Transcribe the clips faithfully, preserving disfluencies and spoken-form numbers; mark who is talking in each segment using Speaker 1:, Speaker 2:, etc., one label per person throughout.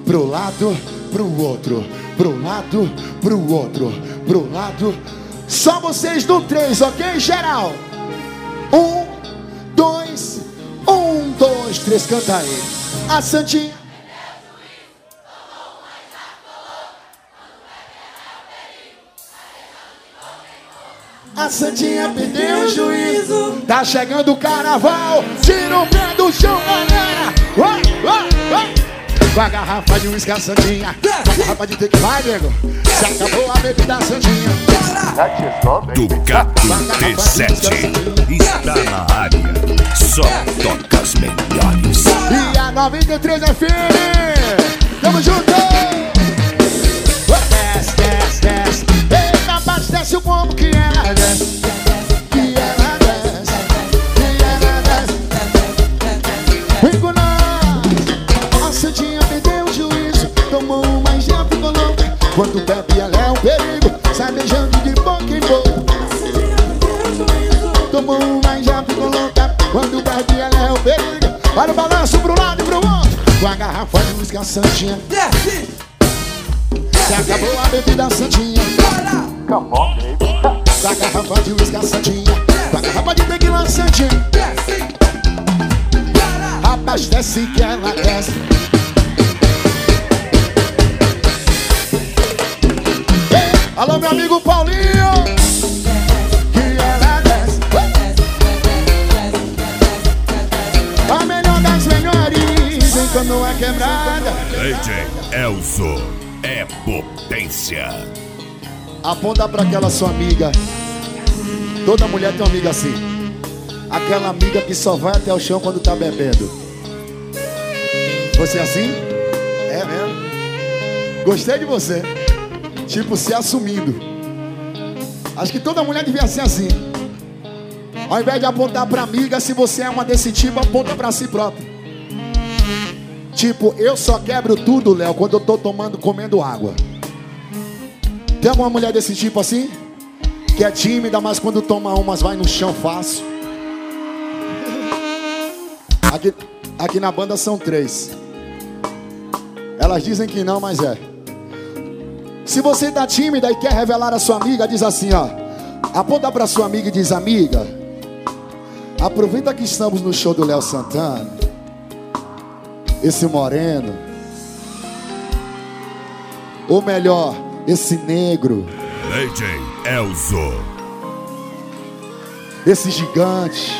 Speaker 1: pro lado, pro outro, pro lado, pro outro, pro lado. Só vocês no três, ok, geral? Um, dois, um, dois, três, canta aí. A Santinha. A Santinha perdeu o juízo. Tá chegando o carnaval. Tira o pé do chão, galera. Vai, vai, vai. Com a garrafa de uísque, a Santinha. Com a garrafa de tequila, vai, nego. Se acabou a bebida, a Santinha.
Speaker 2: Ducato T sete está na área. Só toca as melhores.
Speaker 1: E a noventa e três F M. Tamo junto. Desce, desce, desce. Eita, abastece o como que ela desce. Que ela desce. Que ela desce. Vem com nós. A Santinha perdeu o juízo. Tomou uma e já ficou louca. Quando bebe ela é um perigo. Sai beijando de boca em boca. Tomou uma e já ficou louca. Quando bebe ela é um perigo. Olha o balanço pro lado e pro outro. Com a garrafa de uísque, a Santinha. Se acabou a bebida, a Santinha. Come on, baby. Com a garrafa de uísque, a Santinha. Com a garrafa de tequila, a Santinha. Abastece que ela desce. Alô, meu amigo Paulinho. Que ela desce. A melhor das melhores em Canoa Quebrada.
Speaker 2: D J Elzo é potência.
Speaker 1: Aponta pra aquela sua amiga. Toda mulher tem uma amiga assim. Aquela amiga que só vai até o chão quando tá bebendo. Você é assim? É mesmo? Gostei de você. Tipo, se assumindo. Acho que toda mulher devia ser assim. Ao invés de apontar pra amiga, se você é uma desse tipo, aponta pra si próprio. Tipo, eu só quebro tudo, Léo, quando eu tô tomando, comendo água. Tem alguma mulher desse tipo assim? Que é tímida, mas quando toma umas vai no chão fácil. Aqui, aqui na banda são três. Elas dizem que não, mas é. Se você tá tímida e quer revelar a sua amiga, diz assim, ó. Aponta pra sua amiga e diz, amiga, aproveita que estamos no show do Léo Santana. Esse moreno, ou melhor, esse negro,
Speaker 2: D J Elzo,
Speaker 1: esse gigante,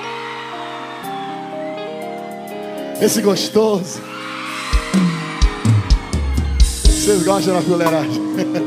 Speaker 1: esse gostoso. Vocês gostam da fuleiragem?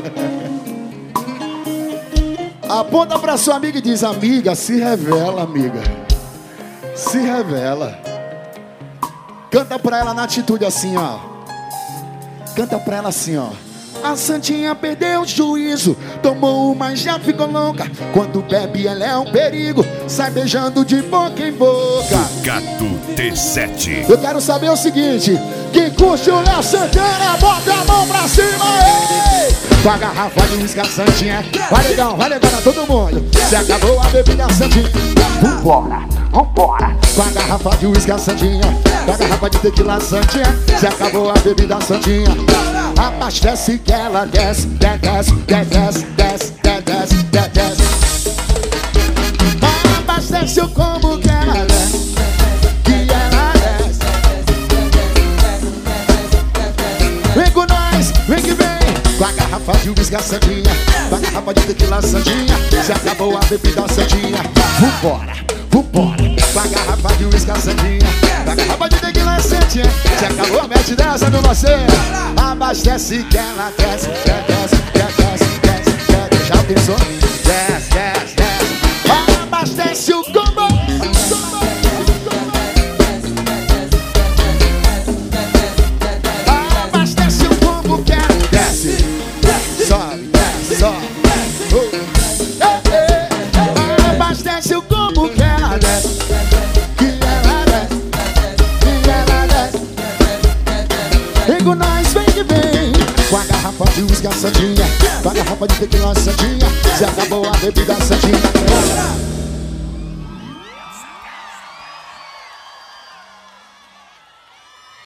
Speaker 1: Aponta pra sua amiga e diz, amiga, se revela, amiga. Se revela. Canta pra ela na atitude assim, ó. Canta pra ela assim, ó. A Santinha perdeu o juízo. Tomou uma e já ficou louca. Quando bebe ela é um perigo. Sai beijando de boca em boca.
Speaker 2: Ducato T sete.
Speaker 1: Eu quero saber o seguinte: quem curte o Léo Santana, bota a mão pra cima, ei! Com a garrafa de uísque, a Santinha. Vai legal, vai legal pra todo mundo. Se acabou a bebida, a Santinha. Vambora, vambora. Com a garrafa de uísque, a Santinha. Com a garrafa de tequila, a Santinha. Se acabou a bebida, a Santinha. Abastece que ela desce, desce, desce, desce, desce, desce, desce. Abastece o combo que ela desce, que ela desce. Vem com nós, vem que vem. Com a garrafa de uísque, a Santinha. Com a garrafa de tequila, a Santinha. Se acabou a bebida, a Santinha. Vambora, vambora. Com a garrafa de uísque, a Santinha. Com a garrafa de tequila, a Santinha. Se acabou, mete dessa, meu parceiro. Abastece que ela desce, desce, desce, desce, desce. Já pensou? Desce, desce, desce. Abastece o combo. Abastece o combo que ela desce. Sobe, desce, sobe. Abastece o combo que ela desce. Que ela desce, que ela desce. Vem com nós, vem que vem. Com a garrafa de uísque, a Santinha. Com a garrafa de tequila, a Santinha. Se acabou a bebida, a Santinha.